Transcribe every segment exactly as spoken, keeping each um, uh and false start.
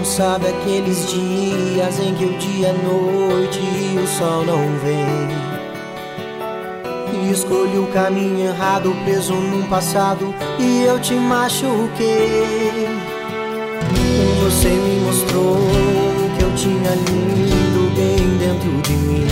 sabe aqueles dias em que o dia é noite e o sol não vem. E escolhi o caminho errado, preso num passado, e eu te machuquei. Você me mostrou o que eu tinha lindo bem dentro de mim,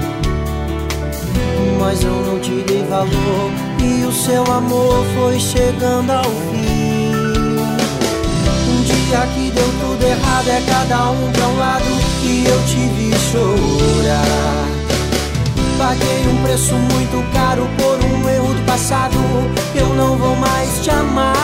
mas eu não te dei valor e o seu amor foi chegando ao fim. Um dia que deu tudo errado, é cada um pra um lado, e eu te vi chorar. Paguei um preço muito caro por um erro do passado, eu não vou mais te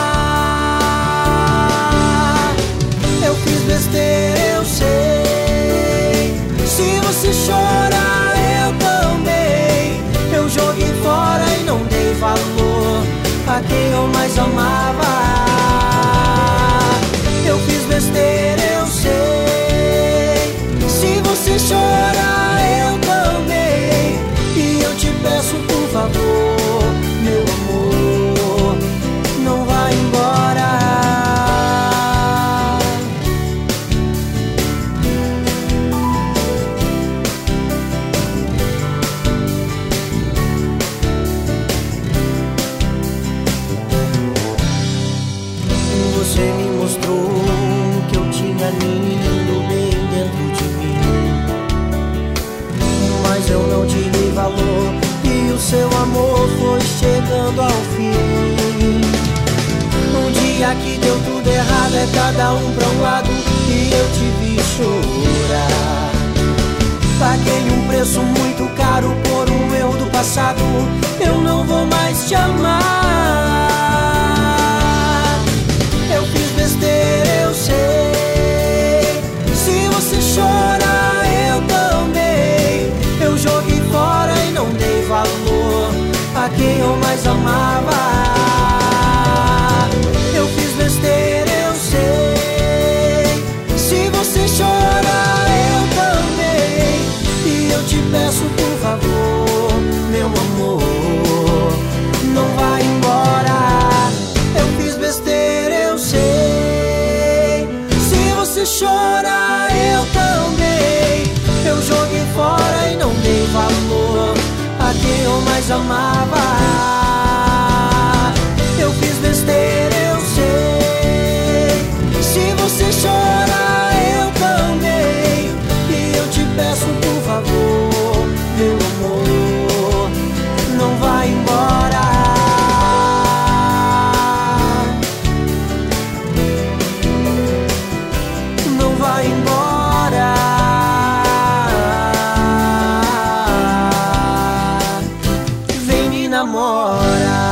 amar. Eu fiz besteira, eu sei. Se você chora, eu também. Eu joguei fora e não dei valor a quem eu mais amava. Eu fiz besteira, eu sei. Se você chora, eu também. E eu te peço, por favor, meu amor, não vai embora. Você me mostrou que eu tinha lindo bem dentro de mim, mas eu não te dei valor e o seu amor foi chegando ao fim. Um dia que deu tudo errado, é cada um pra um lado, e eu te vi chorar. Paguei um preço muito caro por um erro do passado, eu não vou mais te amar. Eu fiz besteira, eu sei. Se você chora, eu também. Eu joguei fora e não dei valor a quem eu mais amava. Eu fiz besteira, eu sei. Se você chora, eu também. E eu te peço, por favor, meu amor, não vai embora. Eu fiz besteira, eu sei. Se você chora, eu também. Eu joguei fora e não dei valor a quem eu mais amava. Eu fiz besteira, eu sei. Se você chora, eu também. E eu te peço, por favor, meu amor, não vai embora. Não vai embora. Vem me namorar.